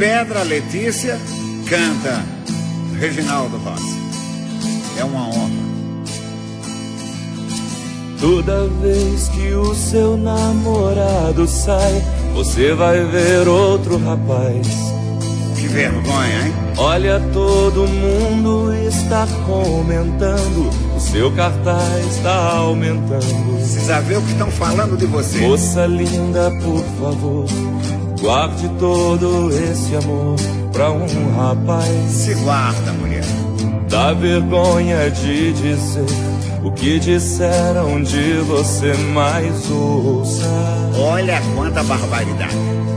Pedra Letícia canta Reginaldo Rossi. É uma honra. Toda vez que o seu namorado sai, você vai ver outro rapaz. Que vergonha, hein? Olha, todo mundo está comentando, o seu cartaz está aumentando. Precisa ver o que estão falando de você. Moça linda, por favor, guarde todo esse amor pra um rapaz. Se guarda, mulher. Dá vergonha de dizer o que disseram de você, mas ouça. Olha quanta barbaridade.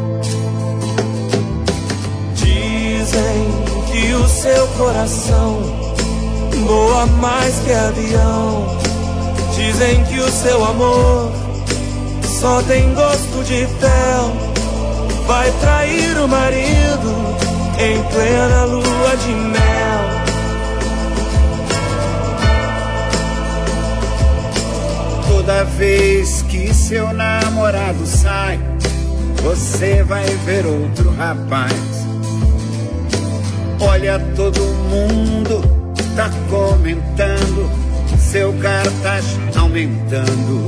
Dizem que o seu coração voa mais que avião. Dizem que o seu amor só tem gosto de fel. Vai trair o marido em plena lua de mel. Toda vez que seu namorado sai, você vai ver outro rapaz. Olha, todo mundo tá comentando, seu cartaz aumentando.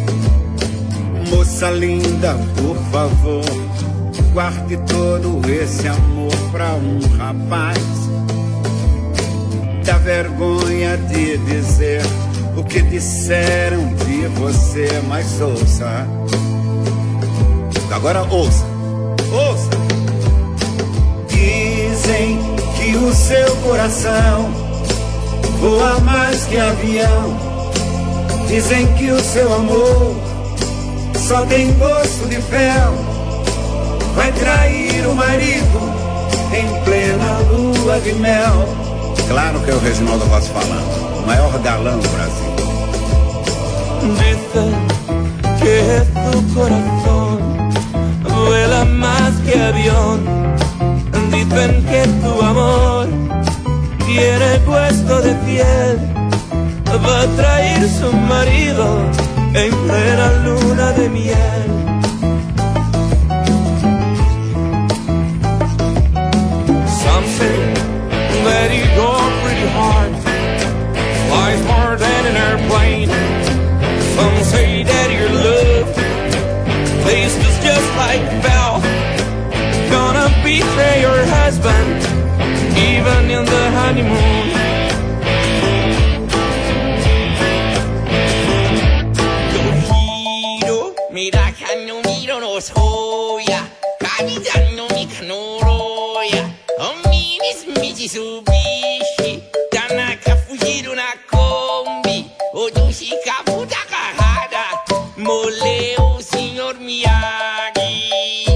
Moça linda, por favor, guarde todo esse amor pra um rapaz. Dá vergonha de dizer o que disseram de você, mas ouça. Agora ouça, ouça. Dizem que o seu coração voa mais que avião. Dizem que o seu amor só tem gosto de fel. Vai trair o marido em plena lua de mel. Claro que é o Reginaldo Rossi falando, o maior galã do Brasil. Dicen que tu corazón vuela más que avión. Dicen que tu amor tiene puesto de piel. Va a traer su marido en plena luna de miel. Some say that you go pretty hard, flies more than an airplane. Some say that your love tastes just like hell. Gonna betray your husband even in the honeymoon. Tohiro, mira kanomiro no soya, kanidan no mikanoroya, omi Mitsubishi, Tanaka Fujiru na Kombi, Odoshi Kabutakahara, Moleu Senhor Miyagi.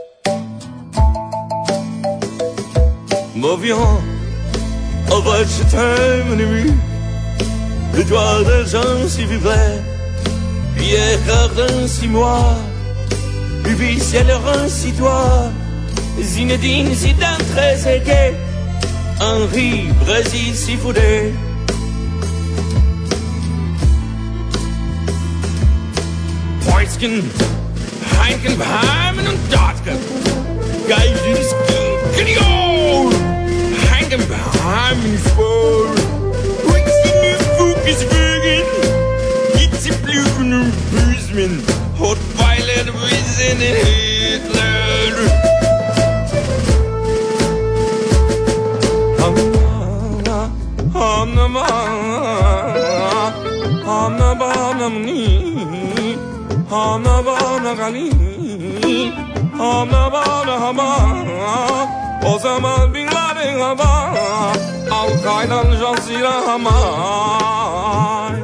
M'avion, avec je t'aime ennemi, le doigt de gens s'y vivait, Pierre Cardin si moi, Ubi ciel si toi, Zinedine Zidane très aigué, Henri Brésil si foudé. Poitskin, Heinkenheimen und Dortken, Geidis Kniol, Heinkenheimen voll, Poitskin Fukis Vögel, Gitzi Blüten und Büsmen, Hotweiler Wiesen in Hitler. Osama Bin Laden Al-Qaeda Jazeera Hamas.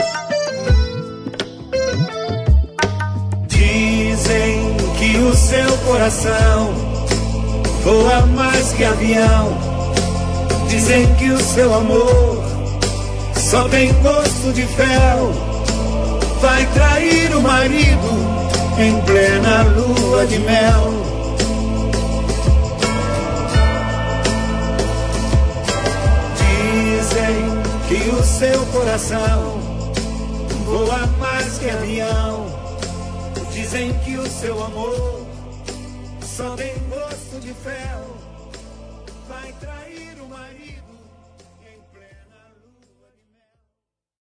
Dizem que o seu coração voa mais que avião. Dizem que o seu amor só tem gosto de fel. Vai trair o marido em plena lua de mel. Dizem que o seu coração voa mais que avião. Dizem que o seu amor só tem gosto de fel.